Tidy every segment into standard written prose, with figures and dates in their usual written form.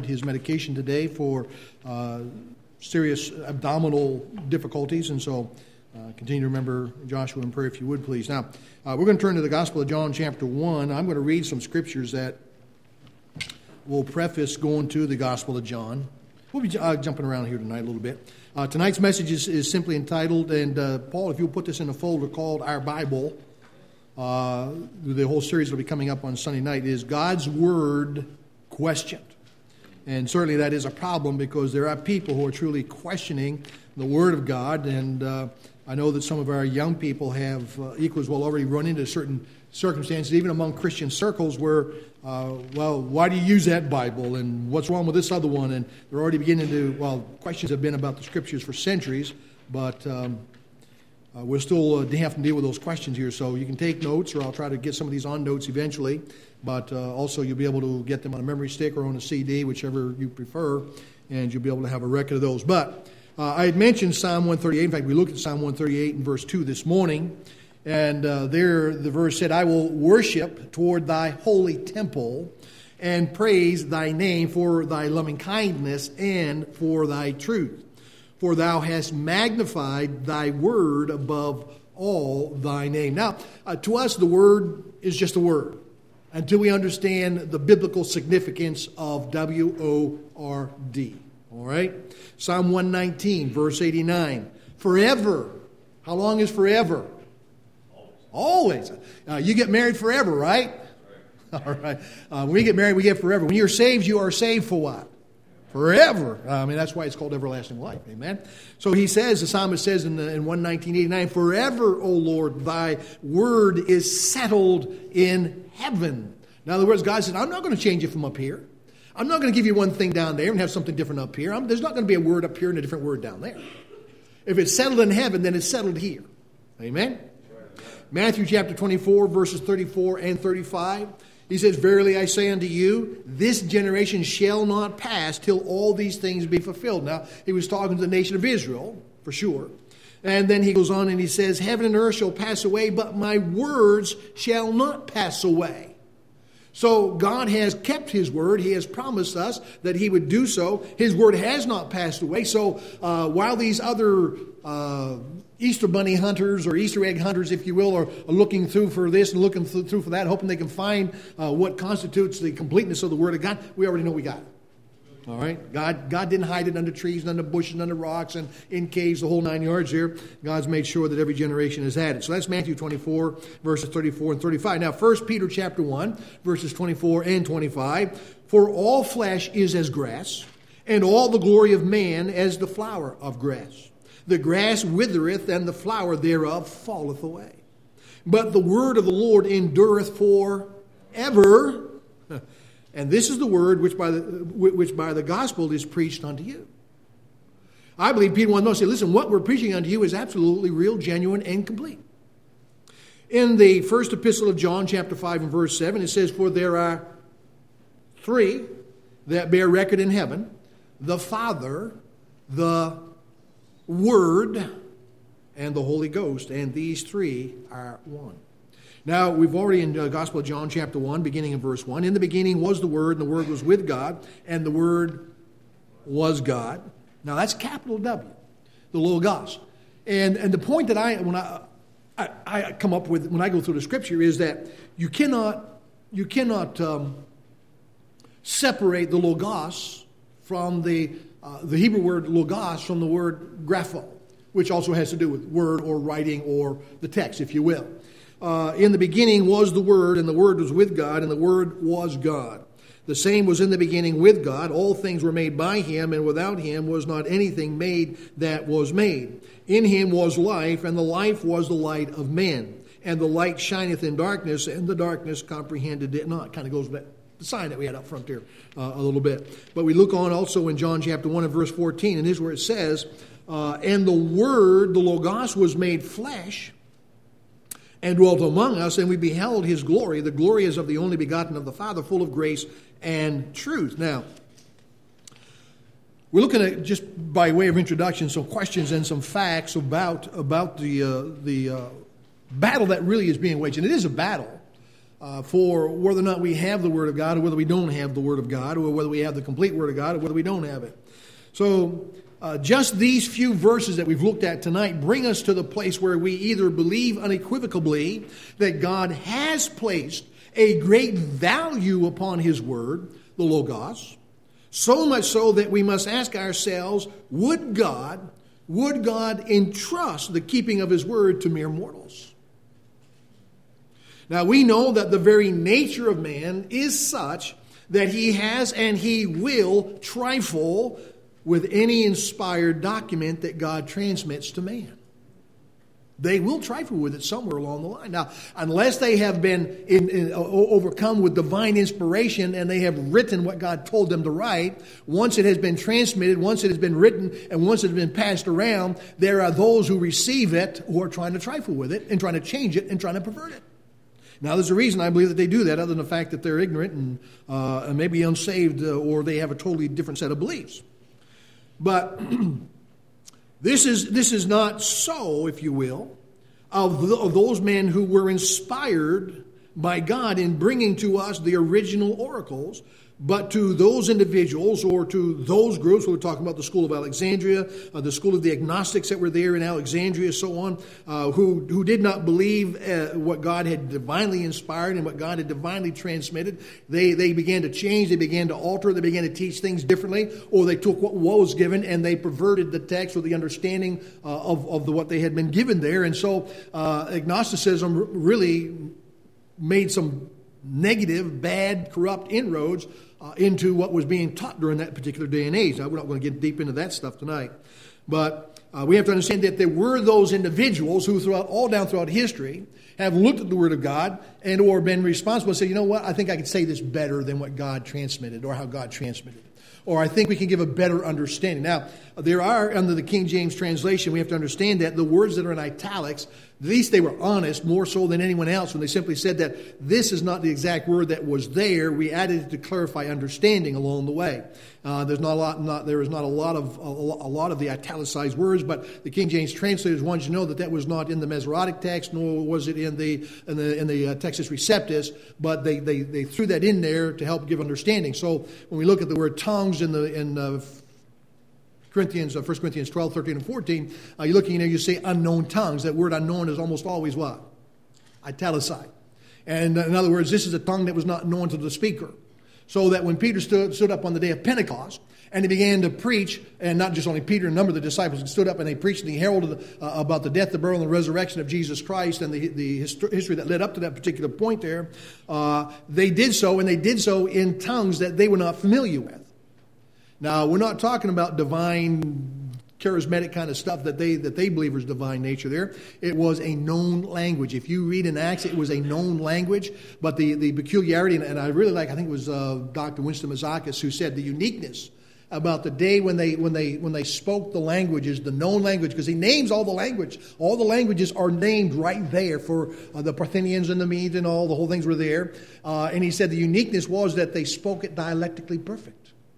his medication today for serious abdominal difficulties, and so continue to remember Joshua in prayer if you would, please. Now, we're going to turn to the Gospel of John, chapter 1. I'm going to read some scriptures that will preface going to the Gospel of John. We'll be jumping around here tonight a little bit. Tonight's message is simply entitled, and Paul, if you'll put this in a folder called Our Bible, the whole series will be coming up on Sunday night, is God's Word Questioned. And certainly that is a problem because there are people who are truly questioning the Word of God, and I know that some of our young people have equally as well already run into certain circumstances, even among Christian circles, where, well, why do you use that Bible, and what's wrong with this other one? And they're already beginning to, well, questions have been about the Scriptures for centuries, but we're still having to deal with those questions here. So you can take notes, or I'll try to get some of these on notes eventually, but also you'll be able to get them on a memory stick or on a CD, whichever you prefer, and you'll be able to have a record of those. But I had mentioned Psalm 138. In fact, we looked at Psalm 138 in verse 2 this morning. And there the verse said, I will worship toward thy holy temple and praise thy name for thy loving kindness and for thy truth. For thou hast magnified thy word above all thy name. Now, to us, the word is just a word until we understand the biblical significance of W-O-R-D. All right? Psalm 119, verse 89. Forever. How long is forever? Always. You get married forever, right? All right. When we get married, we get forever. When you're saved, you are saved for what? Forever. I mean, that's why it's called everlasting life. Amen. So he says, the psalmist says in 119:89, forever, O Lord, thy word is settled in heaven. In other words, God said, I'm not going to change it from up here. I'm not going to give you one thing down there and have something different up here. There's not going to be a word up here and a different word down there. If it's settled in heaven, then it's settled here. Amen. Matthew chapter 24, verses 34 and 35. He says, verily I say unto you, this generation shall not pass till all these things be fulfilled. Now, he was talking to the nation of Israel, for sure. And then he goes on and he says, heaven and earth shall pass away, but my words shall not pass away. So God has kept his word. He has promised us that he would do so. His word has not passed away. So while these other Easter bunny hunters or Easter egg hunters, if you will, are looking through for this and looking through for that, hoping they can find what constitutes the completeness of the Word of God, we already know we got it. All right? God didn't hide it under trees and under bushes and under rocks and in caves, the whole 9 yards here. God's made sure that every generation has had it. So that's Matthew 24, verses 34 and 35. Now, 1 Peter chapter 1, verses 24 and 25. For all flesh is as grass, and all the glory of man as the flower of grass. The grass withereth, and the flower thereof falleth away. But the word of the Lord endureth forever. And this is the word which by the gospel is preached unto you. I believe Peter wanted to say, listen, what we're preaching unto you is absolutely real, genuine, and complete. In the first epistle of John, chapter 5 and verse 7, it says, for there are three that bear record in heaven, the Father, the Word, and the Holy Ghost, and these three are one. Now, we've already in the Gospel of John, chapter 1, beginning in verse 1, in the beginning was the Word, and the Word was with God, and the Word was God. Now, that's capital W, the Logos. And the point that I come up with when I go through the Scripture is that you cannot separate the Logos from the Hebrew word logos from the word grapho, which also has to do with word or writing or the text, if you will. In the beginning was the Word, and the Word was with God, and the Word was God. The same was in the beginning with God. All things were made by him, and without him was not anything made that was made. In him was life, and the life was the light of men. And the light shineth in darkness, and the darkness comprehended it not. Kind of goes back. The sign that we had up front there a little bit. But we look on also in John chapter 1 and verse 14, and this is where it says, and the Word, the Logos, was made flesh and dwelt among us, and we beheld his glory. The glory is of the only begotten of the Father, full of grace and truth. Now, we're looking at, just by way of introduction, some questions and some facts about the battle that really is being waged. And it is a battle. for whether or not we have the Word of God, or whether we don't have the Word of God, or whether we have the complete Word of God, or whether we don't have it. So just these few verses that we've looked at tonight bring us to the place where we either believe unequivocally that God has placed a great value upon His Word, the Logos, so much so that we must ask ourselves, would God entrust the keeping of His Word to mere mortals? Now we know that the very nature of man is such that he has and he will trifle with any inspired document that God transmits to man. They will trifle with it somewhere along the line. Now, unless they have been overcome with divine inspiration and they have written what God told them to write, once it has been transmitted, once it has been written, and once it has been passed around, there are those who receive it who are trying to trifle with it and trying to change it and trying to pervert it. Now, there's a reason I believe that they do that, other than the fact that they're ignorant and maybe unsaved, or they have a totally different set of beliefs. But this is not so, if you will, of those men who were inspired by God in bringing to us the original oracles, but to those individuals or to those groups. We're talking about the school of Alexandria, the school of the agnostics that were there in Alexandria, so on, who did not believe what God had divinely inspired and what God had divinely transmitted. They began to change, they began to alter, they began to teach things differently, or they took what was given and they perverted the text or the understanding of what they had been given there. And so agnosticism really made some negative, bad, corrupt inroads into what was being taught during that particular day and age. Now, we're not going to get deep into that stuff tonight. But we have to understand that there were those individuals who throughout history have looked at the Word of God and or been responsible and said, you know what, I think I can say this better than what God transmitted or how God transmitted it. Or I think we can give a better understanding. Now, there are, under the King James translation, we have to understand that the words that are in italics, at least they were honest more so than anyone else when they simply said that this is not the exact word that was there. We added it to clarify understanding along the way. There is not a lot of the italicized words, but the King James translators wanted you to know that was not in the Masoretic text, nor was it in the Textus Receptus, but they threw that in there to help give understanding. So when we look at the word tongues in 1 Corinthians 12, 13, and 14, you're looking there, you say unknown tongues. That word unknown is almost always what? Italicized. And in other words, this is a tongue that was not known to the speaker. So that when Peter stood up on the day of Pentecost, and he began to preach, and not just only Peter, a number of the disciples stood up and they preached and he heralded about the death, the burial, and the resurrection of Jesus Christ and the history that led up to that particular point there. They did so, and they did so in tongues that they were not familiar with. Now, we're not talking about divine, charismatic kind of stuff that they believe is divine nature there. It was a known language. If you read in Acts, it was a known language. But the peculiarity, and I really like, I think it was Dr. Winston Mazakis who said the uniqueness about the day when they spoke the languages, the known language, because he names all the language. All the languages are named right there for the Parthians and the Medes and all the whole things were there. And he said the uniqueness was that they spoke it dialectically perfect.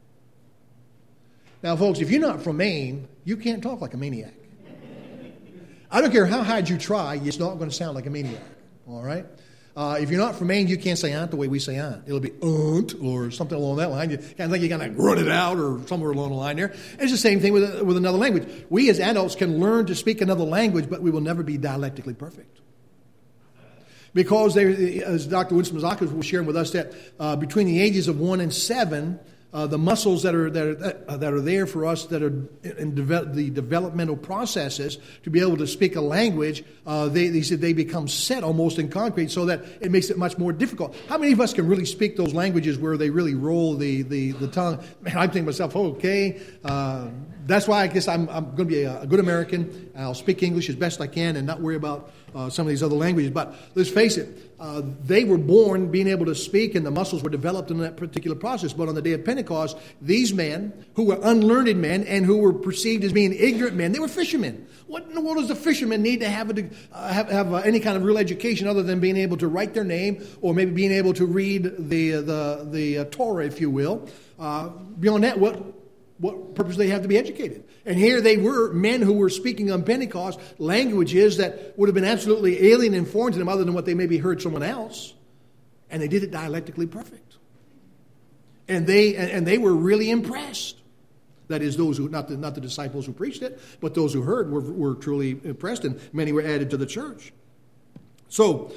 Now, folks, if you're not from Maine, you can't talk like a maniac. I don't care how hard you try, it's not going to sound like a maniac. All right? If you're not from Maine, you can't say aunt the way we say aunt. It'll be aunt or something along that line. You kind of think you're going to grunt it out or somewhere along the line there. It's the same thing with another language. We as adults can learn to speak another language, but we will never be dialectically perfect. Because, as Dr. Winston Mazakis was sharing with us, that between the ages of 1 and 7, the muscles that are there for us that are in the developmental processes to be able to speak a language, they said they become set almost in concrete, so that it makes it much more difficult. How many of us can really speak those languages where they really roll the tongue? Man, I'm thinking to myself, okay, that's why I guess I'm going to be a good American. I'll speak English as best I can and not worry about some of these other languages. But let's face it, they were born being able to speak, and the muscles were developed in that particular process. But on the day of Pentecost, these men, who were unlearned men and who were perceived as being ignorant men, they were fishermen. What in the world does a fisherman need to have any kind of real education other than being able to write their name or maybe being able to read the Torah, if you will? Beyond that, what purpose do they have to be educated? And here they were, men who were speaking on Pentecost languages that would have been absolutely alien and foreign to them other than what they maybe heard someone else. And they did it dialectically perfect. And they were really impressed. That is, those who, not the disciples who preached it, but those who heard were truly impressed, and many were added to the church. So,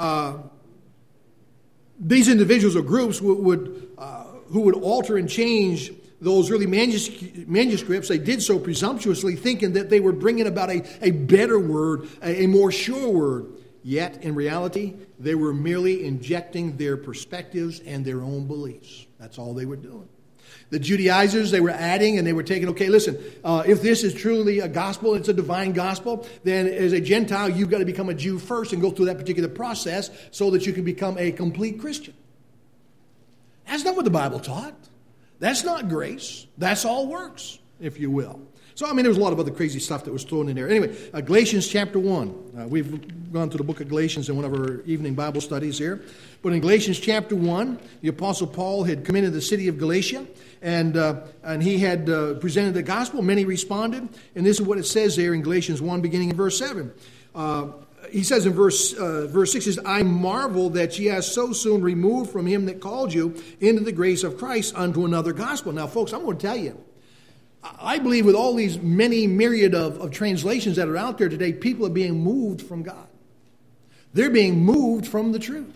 these individuals or groups who would alter and change those early manuscripts, they did so presumptuously, thinking that they were bringing about a better word, a more sure word. Yet, in reality, they were merely injecting their perspectives and their own beliefs. That's all they were doing. The Judaizers, they were adding and they were taking, okay, listen, if this is truly a gospel, it's a divine gospel, then as a Gentile, you've got to become a Jew first and go through that particular process so that you can become a complete Christian. That's not what the Bible taught. That's not grace. That's all works, if you will. So, there was a lot of other crazy stuff that was thrown in there. Anyway, Galatians chapter 1. We've gone through the book of Galatians in one of our evening Bible studies here. But in Galatians chapter 1, the Apostle Paul had come into the city of Galatia, and he had presented the gospel. Many responded. And this is what it says there in Galatians 1, beginning in verse 7. He says in verse 6, says, I marvel that ye are so soon removed from him that called you into the grace of Christ unto another gospel. Now, folks, I'm going to tell you, I believe with all these many myriad of translations that are out there today, people are being moved from God. They're being moved from the truth.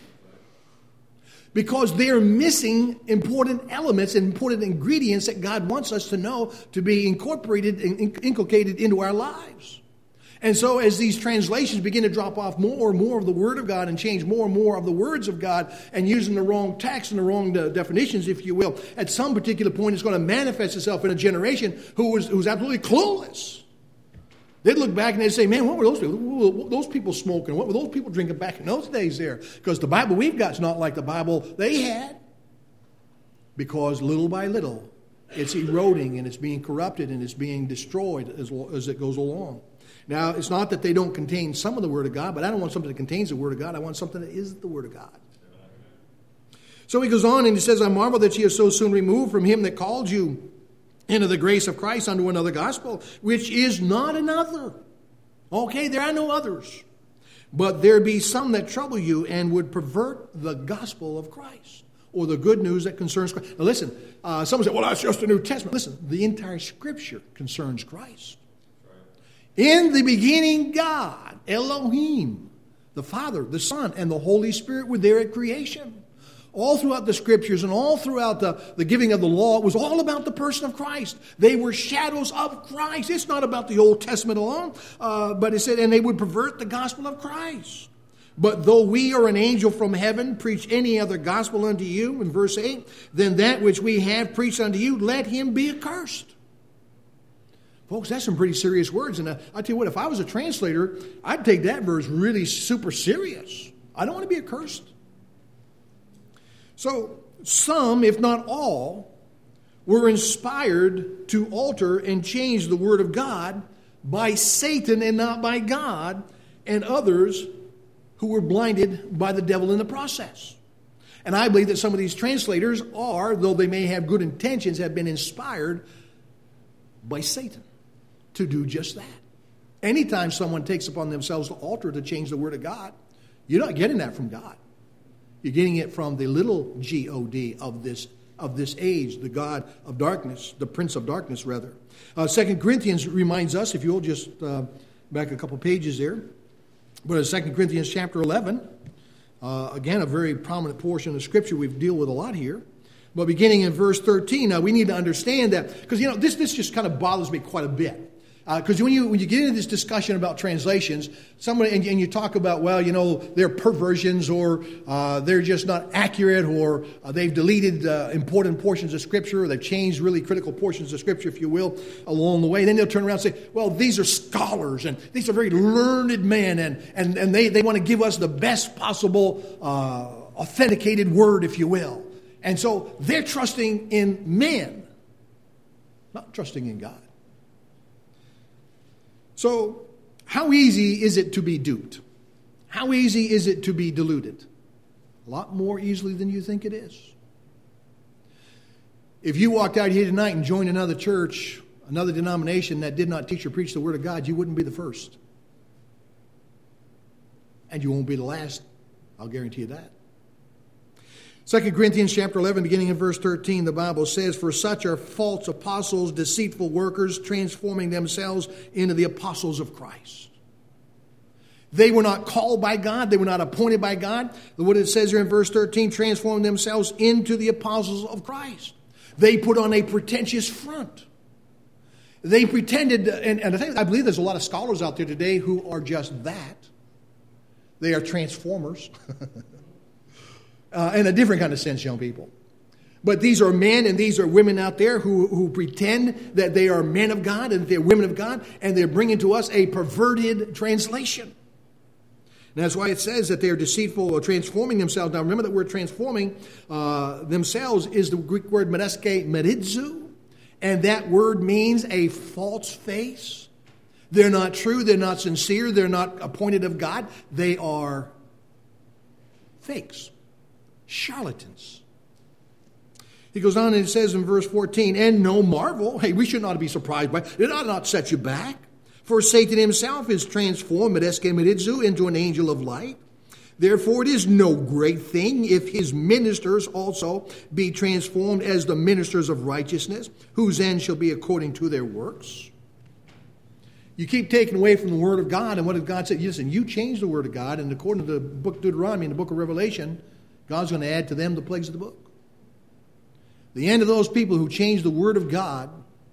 Because they're missing important elements and important ingredients that God wants us to know to be incorporated and inculcated into our lives. And so as these translations begin to drop off more and more of the Word of God and change more and more of the words of God and using the wrong text and the wrong definitions, if you will, at some particular point it's going to manifest itself in a generation who's absolutely clueless. They'd look back and they'd say, man, what were those people? What were those people smoking? What were those people drinking back in those days there? Because the Bible we've got is not like the Bible they had. Because little by little, it's eroding and it's being corrupted and it's being destroyed as it goes along. Now, it's not that they don't contain some of the Word of God, but I don't want something that contains the Word of God. I want something that is the Word of God. So he goes on and he says, I marvel that ye are so soon removed from him that called you into the grace of Christ unto another gospel, which is not another. Okay, there are no others. But there be some that trouble you and would pervert the gospel of Christ, or the good news that concerns Christ. Now listen, someone said, well, that's just the New Testament. Listen, the entire Scripture concerns Christ. In the beginning, God, Elohim, the Father, the Son, and the Holy Spirit were there at creation. All throughout the Scriptures and all throughout the giving of the law, it was all about the person of Christ. They were shadows of Christ. It's not about the Old Testament alone, but it said, and they would pervert the gospel of Christ. But though we or an angel from heaven preach any other gospel unto you, in verse 8, then that which we have preached unto you, let him be accursed. Folks, that's some pretty serious words. And I tell you what, if I was a translator, I'd take that verse really super serious. I don't want to be accursed. So some, if not all, were inspired to alter and change the Word of God by Satan and not by God, and others who were blinded by the devil in the process. And I believe that some of these translators are, though they may have good intentions, have been inspired by Satan to do just that. Anytime someone takes upon themselves to alter, to change the Word of God, you're not getting that from God. You're getting it from the little God of this age, the God of darkness, the Prince of Darkness, rather. 2 Corinthians reminds us, if you'll just back a couple pages there, but in 2 Corinthians chapter 11, again, a very prominent portion of Scripture we've dealt with a lot here. But beginning in verse 13, now we need to understand that, because, this just kind of bothers me quite a bit. Because when you get into this discussion about translations, and you talk about, they're perversions, or they're just not accurate, or they've deleted important portions of Scripture, or they've changed really critical portions of Scripture, if you will, along the way. Then they'll turn around and say, well, these are scholars, and these are very learned men, and they want to give us the best possible authenticated word, if you will. And so they're trusting in men, not trusting in God. So, how easy is it to be duped? How easy is it to be deluded? A lot more easily than you think it is. If you walked out here tonight and joined another church, another denomination that did not teach or preach the Word of God, you wouldn't be the first. And you won't be the last. I'll guarantee you that. 2 Corinthians chapter 11, beginning in verse 13, the Bible says, "For such are false apostles, deceitful workers, transforming themselves into the apostles of Christ." They were not called by God. They were not appointed by God. What it says here in verse 13, transforming themselves into the apostles of Christ. They put on a pretentious front. They pretended, and I believe there's a lot of scholars out there today who are just that. They are transformers. In a different kind of sense, young people. But these are men and these are women out there who pretend that they are men of God and they're women of God, and they're bringing to us a perverted translation. And that's why it says that they are deceitful or transforming themselves. Now remember that word transforming themselves is the Greek word medeske meridzo, and that word means a false face. They're not true, they're not sincere, they're not appointed of God. They are fakes. Charlatans. He goes on and it says in verse 14, "And no marvel." Hey, we should not be surprised by it. It ought not set you back. "For Satan himself is transformed, medeske meridzo, into an angel of light. Therefore it is no great thing if his ministers also be transformed as the ministers of righteousness, whose end shall be according to their works." You keep taking away from the Word of God, and what did God say? Listen, you change the Word of God, and according to the book of Deuteronomy and the book of Revelation, God's going to add to them the plagues of the book. The end of those people who change the Word of God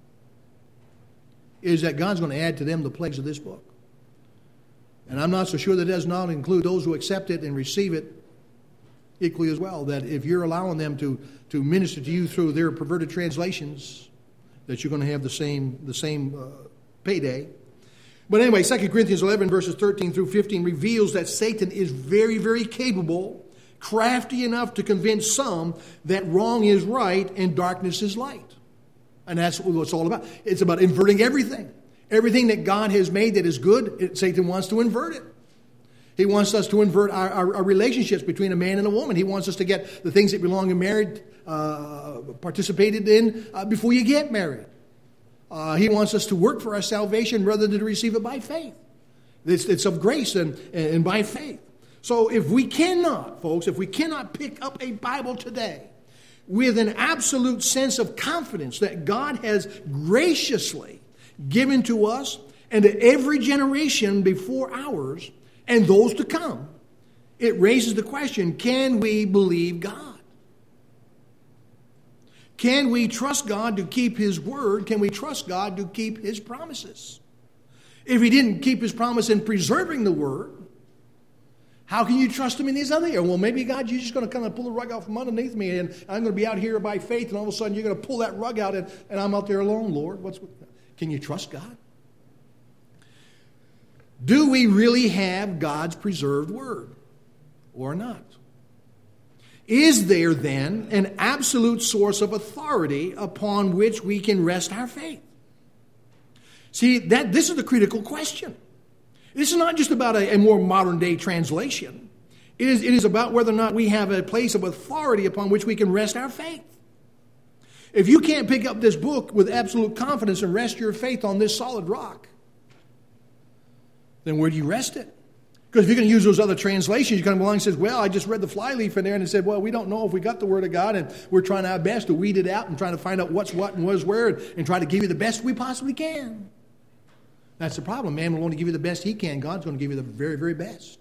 is that God's going to add to them the plagues of this book. And I'm not so sure that does not include those who accept it and receive it equally as well, that if you're allowing them to minister to you through their perverted translations, that you're going to have the same payday. But anyway, 2 Corinthians 11, verses 13 through 15 reveals that Satan is very, very capable, crafty enough to convince some that wrong is right and darkness is light. And that's what it's all about. It's about inverting everything. Everything that God has made that is good, Satan wants to invert it. He wants us to invert our relationships between a man and a woman. He wants us to get the things that belong in marriage participated in before you get married. He wants us to work for our salvation rather than to receive it by faith. It's of grace and by faith. So if we cannot, folks, if we cannot pick up a Bible today with an absolute sense of confidence that God has graciously given to us and to every generation before ours and those to come, it raises the question, can we believe God? Can we trust God to keep His word? Can we trust God to keep His promises? If He didn't keep His promise in preserving the word, how can you trust Him in these other areas? Well, maybe, God, you're just going to kind of pull the rug out from underneath me, and I'm going to be out here by faith, and all of a sudden you're going to pull that rug out, and I'm out there alone, Lord. Can you trust God? Do we really have God's preserved word or not? Is there then an absolute source of authority upon which we can rest our faith? See, this is the critical question. This is not just about a more modern day translation. It is about whether or not we have a place of authority upon which we can rest our faith. If you can't pick up this book with absolute confidence and rest your faith on this solid rock, then where do you rest it? Because if you're going to use those other translations, you come along and says, well, I just read the flyleaf in there and it said, well, we don't know if we got the Word of God, and we're trying our best to weed it out and trying to find out what's what and what's where and try to give you the best we possibly can. That's the problem. Man will only give you the best he can. God's going to give you the very, very best.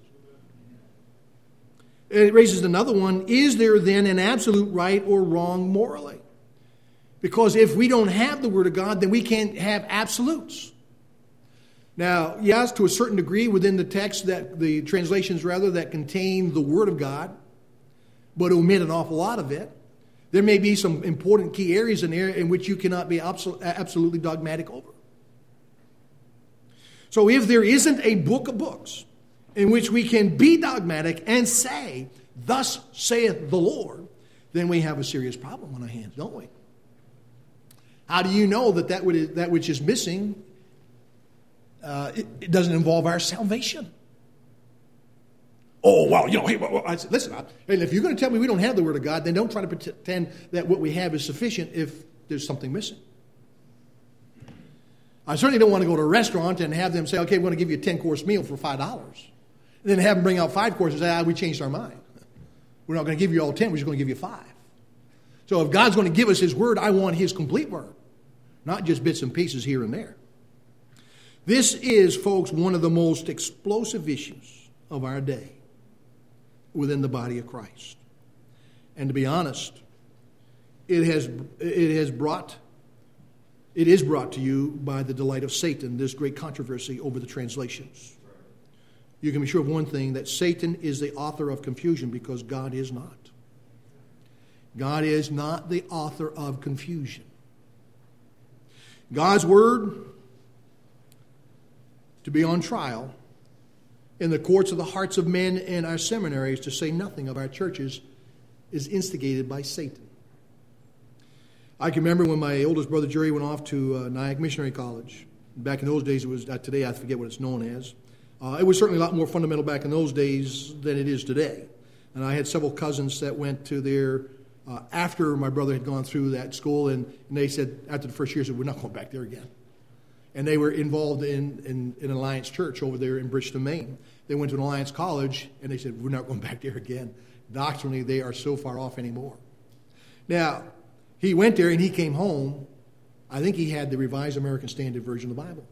It raises another one. Is there then an absolute right or wrong morally? Because if we don't have the Word of God, then we can't have absolutes. Now, yes, to a certain degree within the text, that the translations rather that contain the Word of God, but omit an awful lot of it. There may be some important key areas in there in which you cannot be absolutely dogmatic over. So if there isn't a book of books in which we can be dogmatic and say, thus saith the Lord, then we have a serious problem on our hands, don't we? How do you know that which is missing, it doesn't involve our salvation? Oh, well, hey, listen, if you're going to tell me we don't have the Word of God, then don't try to pretend that what we have is sufficient if there's something missing. I certainly don't want to go to a restaurant and have them say, okay, we're going to give you a 10-course meal for $5. And then have them bring out 5 courses and say, we changed our mind. We're not going to give you all 10, we're just going to give you 5. So if God's going to give us His Word, I want His complete Word, not just bits and pieces here and there. This is, folks, one of the most explosive issues of our day within the body of Christ. And to be honest, it is brought to you by the delight of Satan, this great controversy over the translations. You can be sure of one thing, that Satan is the author of confusion because God is not. God is not the author of confusion. God's Word to be on trial in the courts of the hearts of men and our seminaries, to say nothing of our churches, is instigated by Satan. I can remember when my oldest brother Jerry went off to Nyack Missionary College. Back in those days, it was today I forget what it's known as. It was certainly a lot more fundamental back in those days than it is today. And I had several cousins that went to there after my brother had gone through that school, and they said after the first year, said, we're not going back there again. And they were involved in an Alliance church over there in Bridgeton, Maine. They went to an Alliance college, and they said, we're not going back there again. Doctrinally, they are so far off anymore. Now, he went there and he came home. I think he had the Revised American Standard Version of the Bible.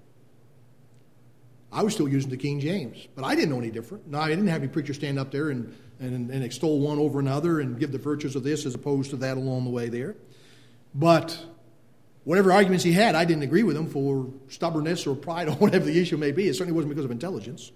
I was still using the King James, but I didn't know any different. No, I didn't have any preacher stand up there and extol one over another and give the virtues of this as opposed to that along the way there. But whatever arguments he had, I didn't agree with him for stubbornness or pride or whatever the issue may be. It certainly wasn't because of intelligence.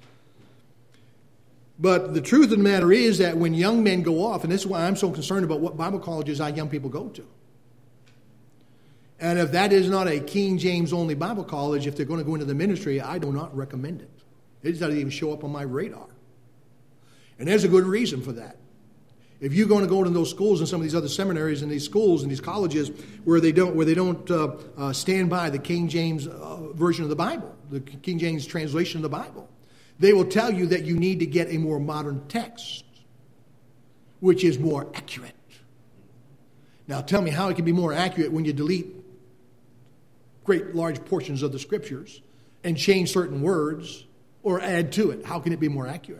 But the truth of the matter is that when young men go off, and this is why I'm so concerned about what Bible colleges our young people go to. And if that is not a King James only Bible college, if they're going to go into the ministry, I do not recommend it. It doesn't even show up on my radar. And there's a good reason for that. If you're going to go to those schools and some of these other seminaries and these schools and these colleges where they don't stand by the King James version of the Bible, the King James translation of the Bible, they will tell you that you need to get a more modern text, which is more accurate. Now tell me how it can be more accurate when you delete great large portions of the Scriptures and change certain words or add to it. How can it be more accurate?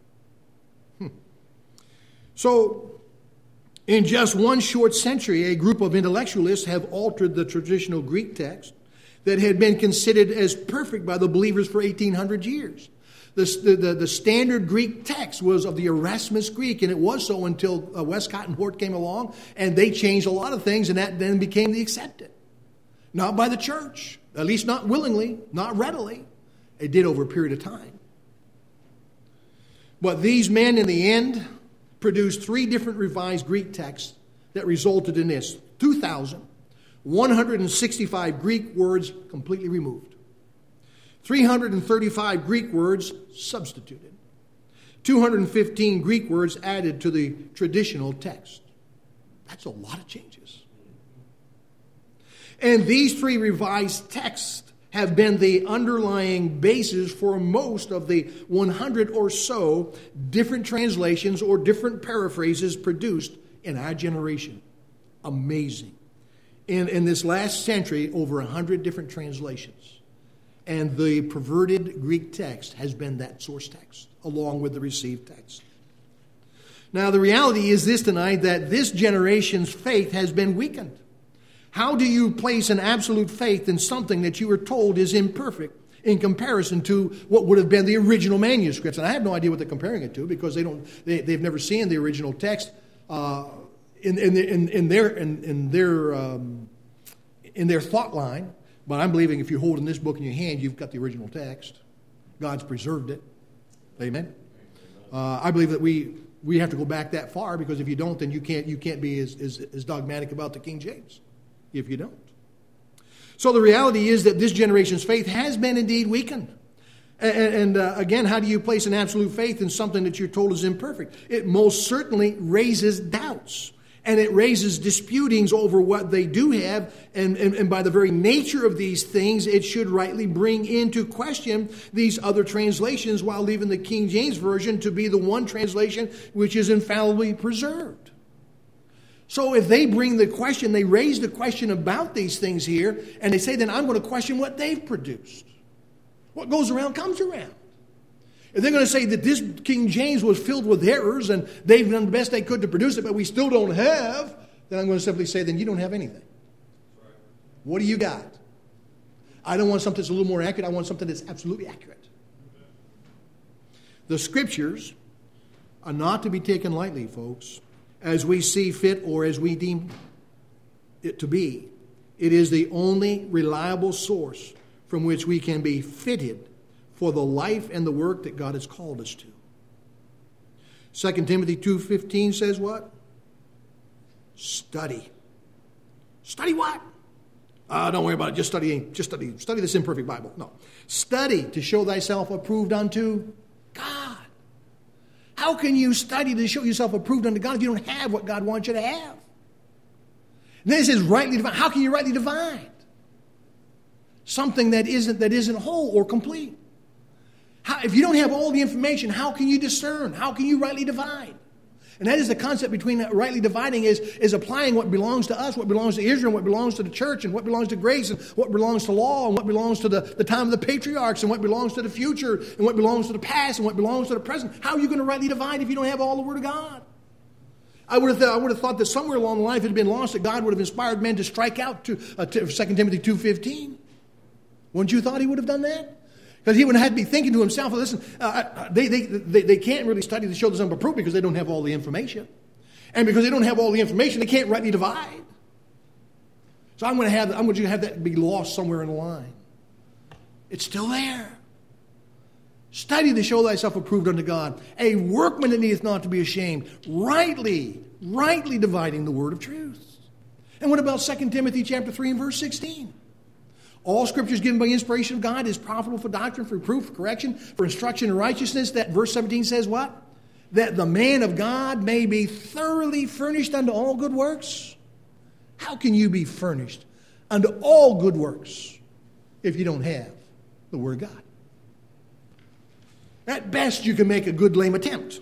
So, in just one short century, a group of intellectualists have altered the traditional Greek text that had been considered as perfect by the believers for 1,800 years. The standard Greek text was of the Erasmus Greek, and it was so until Westcott and Hort came along, and they changed a lot of things, and that then became the accepted. Not by the church, at least not willingly, not readily. It did over a period of time. But these men, in the end, produced 3 different revised Greek texts that resulted in this: 2,165 Greek words completely removed, 335 Greek words substituted, 215 Greek words added to the traditional text. That's a lot of changes. And these 3 revised texts have been the underlying basis for most of the 100 or so different translations or different paraphrases produced in our generation. Amazing. In this last century, over 100 different translations. And the perverted Greek text has been that source text, along with the received text. Now, the reality is this tonight, that this generation's faith has been weakened. How do you place an absolute faith in something that you were told is imperfect in comparison to what would have been the original manuscripts? And I have no idea what they're comparing it to, because they've never seen the original text in their thought line. But I'm believing if you're holding this book in your hand, you've got the original text. God's preserved it. Amen. I believe that we have to go back that far, because if you don't, then you can't be as dogmatic about the King James. If you don't. So the reality is that this generation's faith has been indeed weakened. And again, how do you place an absolute faith in something that you're told is imperfect? It most certainly raises doubts. And it raises disputings over what they do have. And by the very nature of these things, it should rightly bring into question these other translations, while leaving the King James Version to be the one translation which is infallibly preserved. So if they bring the question, they raise the question about these things here, and they say, then I'm going to question what they've produced. What goes around comes around. If they're going to say that this King James was filled with errors and they've done the best they could to produce it, but we still don't have, then I'm going to simply say, then you don't have anything. What do you got? I don't want something that's a little more accurate. I want something that's absolutely accurate. The Scriptures are not to be taken lightly, folks, as we see fit or as we deem it to be. It is the only reliable source from which we can be fitted for the life and the work that God has called us to. 2 Timothy 2:15 says what? Study. Study what? Don't worry about it. Just study this imperfect Bible. No. Study to show thyself approved unto God. How can you study to show yourself approved unto God if you don't have what God wants you to have? And then it says rightly divine. How can you rightly divide something that isn't whole or complete? If you don't have all the information, how can you discern? How can you rightly divide? And that is the concept between rightly dividing is applying what belongs to us, what belongs to Israel, what belongs to the church, and what belongs to grace, and what belongs to law, and what belongs to the time of the patriarchs, and what belongs to the future, and what belongs to the past, and what belongs to the present. How are you going to rightly divide if you don't have all the Word of God? I would have thought that somewhere along the line it had been lost that God would have inspired men to strike out to 2 Timothy 2:15. Wouldn't you thought he would have done that? Because he would have had to be thinking to himself, listen, they can't really study to show themselves approved because they don't have all the information. And because they don't have all the information, they can't rightly divide. So I'm going to have that be lost somewhere in the line. It's still there. Study to show thyself approved unto God, a workman that needeth not to be ashamed, rightly dividing the word of truth. And what about 2 Timothy chapter 3 and verse 16? All Scripture is given by inspiration of God, is profitable for doctrine, for reproof, for correction, for instruction in righteousness. That verse 17 says what? That the man of God may be thoroughly furnished unto all good works. How can you be furnished unto all good works if you don't have the Word of God? At best, you can make a good lame attempt.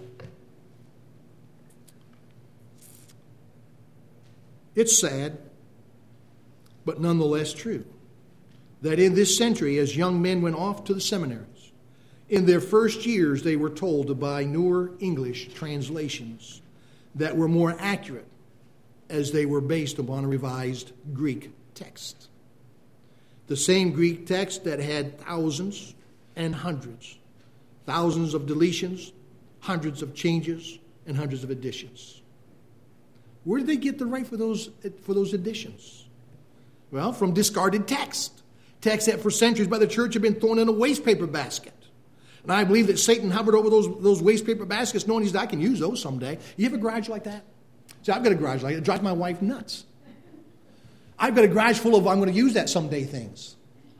It's sad, but nonetheless true, that in this century, as young men went off to the seminaries, in their first years they were told to buy newer English translations that were more accurate as they were based upon a revised Greek text. The same Greek text that had thousands and hundreds, thousands of deletions, hundreds of changes, and hundreds of additions. Where did they get the right for those additions? Well, from discarded text. Texts that for centuries by the church have been thrown in a waste paper basket. And I believe that Satan hovered over those waste paper baskets knowing I can use those someday. You have a garage like that? See, I've got a garage like that. It drives my wife nuts. I've got a garage full of I'm going to use that someday things.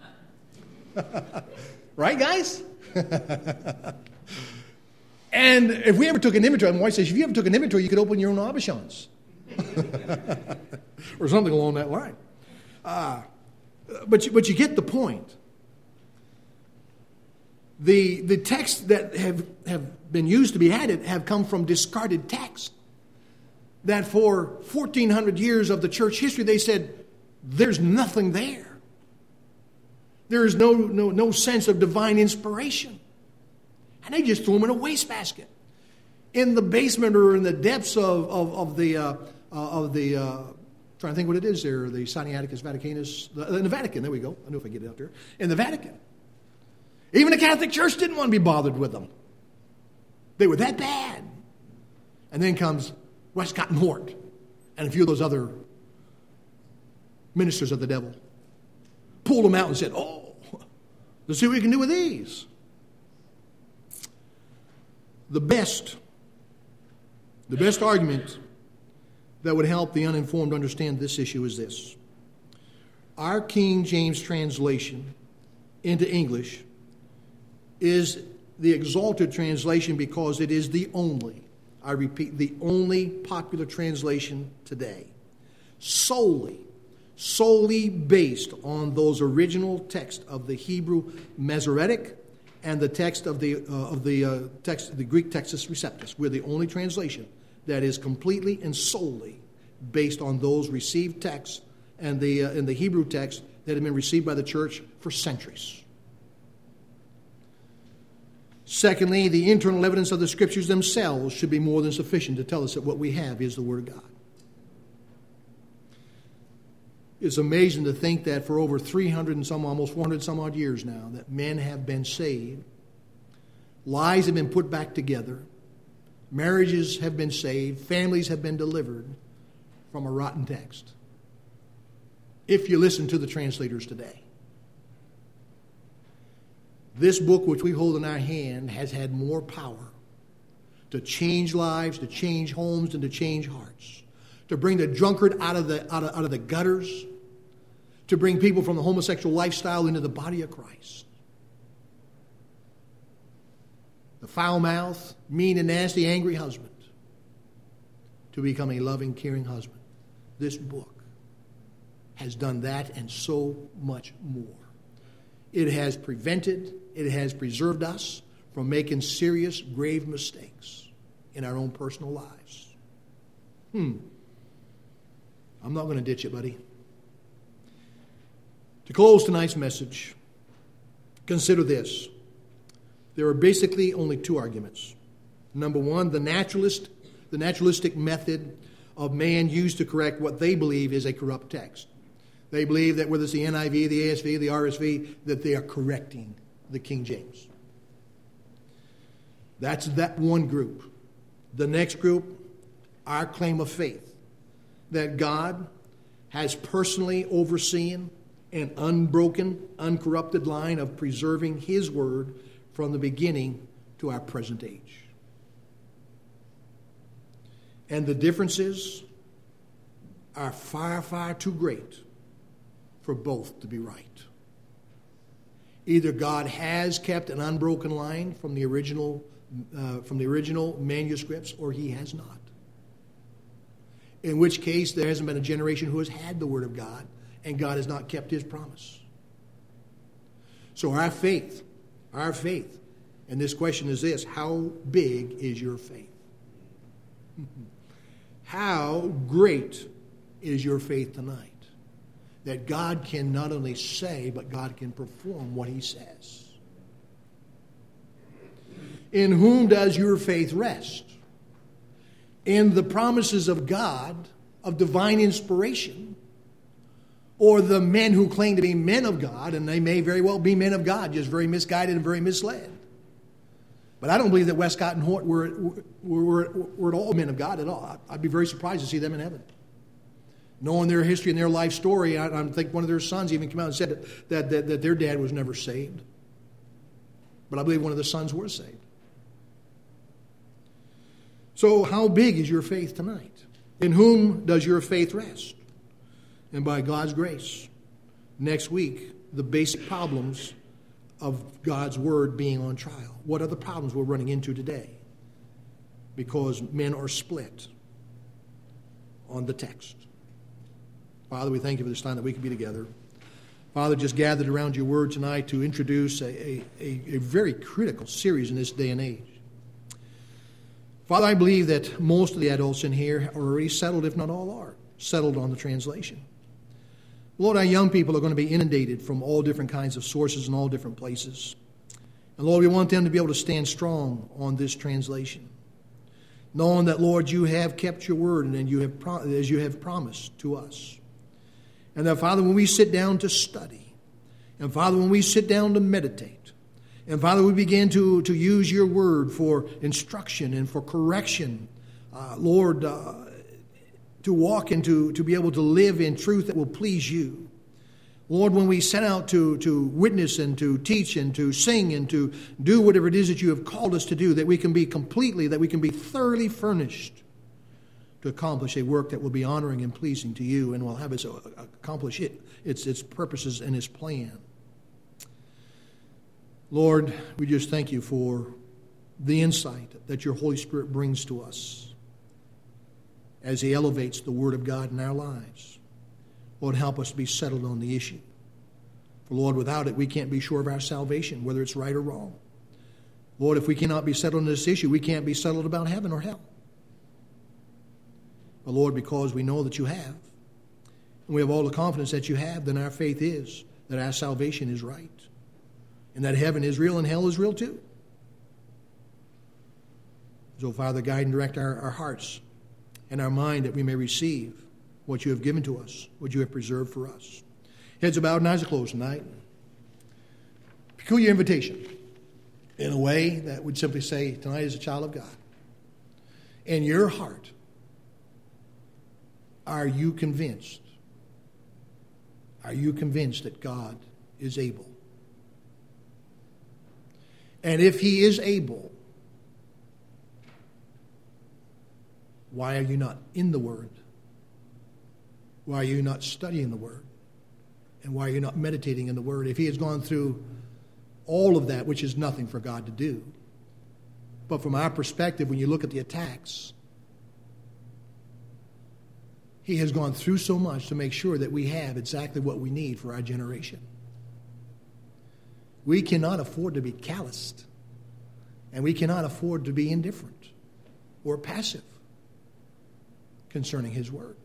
Right, guys? And if we ever took an inventory, my wife says, if you ever took an inventory, you could open your own Aubuchons. Or something along that line. But you get the point. The texts that have been used to be added have come from discarded texts. That for 1,400 years of the church history, they said, there's nothing there. There is no sense of divine inspiration. And they just threw them in a wastebasket. In the basement or in the depths of the trying to think what it is there, the Sinaiticus Vaticanus, in the Vatican, there we go. I know if I get it out there. In the Vatican. Even the Catholic Church didn't want to be bothered with them. They were that bad. And then comes Westcott and Hort and a few of those other ministers of the devil. Pulled them out and said, let's see what we can do with these. The best argument that would help the uninformed understand this issue is this. Our King James translation into English is the exalted translation because it is the only, I repeat, the only popular translation today. Solely based on those original texts of the Hebrew Masoretic and the text of the Greek Textus Receptus. We're the only translation that is completely and solely based on those received texts and the Hebrew text that have been received by the church for centuries. Secondly, the internal evidence of the Scriptures themselves should be more than sufficient to tell us that what we have is the Word of God. It's amazing to think that for over 300 and some, almost 400 some odd years now, that men have been saved, lives have been put back together, marriages have been saved, families have been delivered from a rotten text. If you listen to the translators today. This book which we hold in our hand has had more power to change lives, to change homes, and to change hearts. To bring the drunkard out of the gutters, to bring people from the homosexual lifestyle into the body of Christ. The foul-mouthed, mean and nasty, angry husband to become a loving, caring husband. This book has done that and so much more. It has prevented, it has preserved us from making serious, grave mistakes in our own personal lives. I'm not going to ditch it, buddy. To close tonight's message, consider this. There are basically only two arguments. Number one, the naturalistic method of man used to correct what they believe is a corrupt text. They believe that whether it's the NIV, the ASV, the RSV, that they are correcting the King James. That's that one group. The next group, our claim of faith, that God has personally overseen an unbroken, uncorrupted line of preserving His Word from the beginning to our present age. And the differences are far, far too great for both to be right. Either God has kept an unbroken line from the original manuscripts, or He has not. In which case, there hasn't been a generation who has had the Word of God, and God has not kept His promise. So our faith, and this question is this: how big is your faith? How great is your faith tonight? That God can not only say, but God can perform what He says. In whom does your faith rest? In the promises of God, of divine inspiration, or the men who claim to be men of God, and they may very well be men of God, just very misguided and very misled. But I don't believe that Westcott and Hort were at all men of God at all. I'd be very surprised to see them in heaven. Knowing their history and their life story, I think one of their sons even came out and said that their dad was never saved. But I believe one of the sons was saved. So how big is your faith tonight? In whom does your faith rest? And by God's grace, next week, the basic problems of God's Word being on trial. What are the problems we're running into today? Because men are split on the text. Father, we thank You for this time that we can be together. Father, just gathered around Your Word tonight to introduce a very critical series in this day and age. Father, I believe that most of the adults in here are already settled, if not all are, settled on the translation. Lord, our young people are going to be inundated from all different kinds of sources and all different places. And Lord, we want them to be able to stand strong on this translation, knowing that, Lord, You have kept Your word and as You have promised to us. And that, Father, when we sit down to study, and Father, when we sit down to meditate, and Father, we begin to use Your word for instruction and for correction, Lord, to walk and to be able to live in truth that will please You. Lord, when we set out to witness and to teach and to sing and to do whatever it is that You have called us to do, that we can be thoroughly furnished to accomplish a work that will be honoring and pleasing to You and will have us accomplish its purposes and Its plan. Lord, we just thank You for the insight that Your Holy Spirit brings to us as He elevates the Word of God in our lives. Lord, help us to be settled on the issue. For, Lord, without it, we can't be sure of our salvation, whether it's right or wrong. Lord, if we cannot be settled on this issue, we can't be settled about heaven or hell. But, Lord, because we know that You have, and we have all the confidence that You have, then our faith is that our salvation is right, and that heaven is real and hell is real too. So, Father, guide and direct our hearts and our mind that we may receive what you have given to us, what you have preserved for us. Heads are bowed and eyes are closed tonight. Peculiar invitation in a way that would simply say, tonight is a child of God. In your heart, are you convinced? Are you convinced that God is able? And if he is able, why are you not in the Word? Why are you not studying the Word? And why are you not meditating in the Word? If he has gone through all of that, which is nothing for God to do. But from our perspective, when you look at the attacks, he has gone through so much to make sure that we have exactly what we need for our generation. We cannot afford to be calloused, and we cannot afford to be indifferent or passive concerning his word.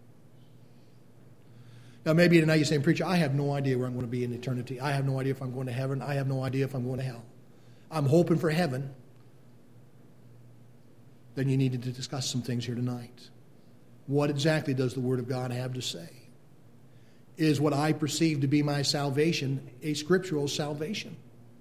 Now, maybe tonight you're saying, preacher, I have no idea where I'm going to be in eternity. I have no idea if I'm going to heaven. I have no idea if I'm going to hell. I'm hoping for heaven. Then you needed to discuss some things here tonight. What exactly does the Word of God have to say? Is what I perceive to be my salvation a scriptural salvation?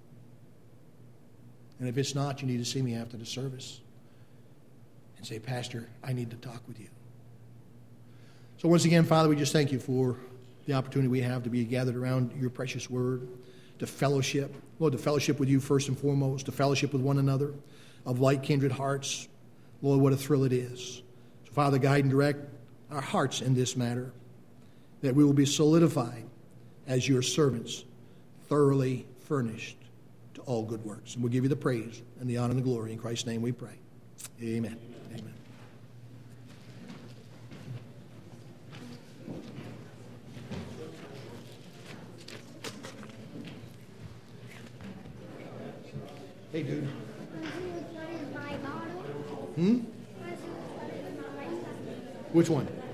And if it's not, you need to see me after the service and say, Pastor, I need to talk with you. So once again, Father, we just thank you for the opportunity we have to be gathered around your precious word, to fellowship. Lord, to fellowship with you first and foremost, to fellowship with one another of like kindred hearts. Lord, what a thrill it is. So, Father, guide and direct our hearts in this matter, that we will be solidified as your servants, thoroughly furnished to all good works. And we'll give you the praise and the honor and the glory. In Christ's name we pray. Amen. Amen. Hey, dude. Which one?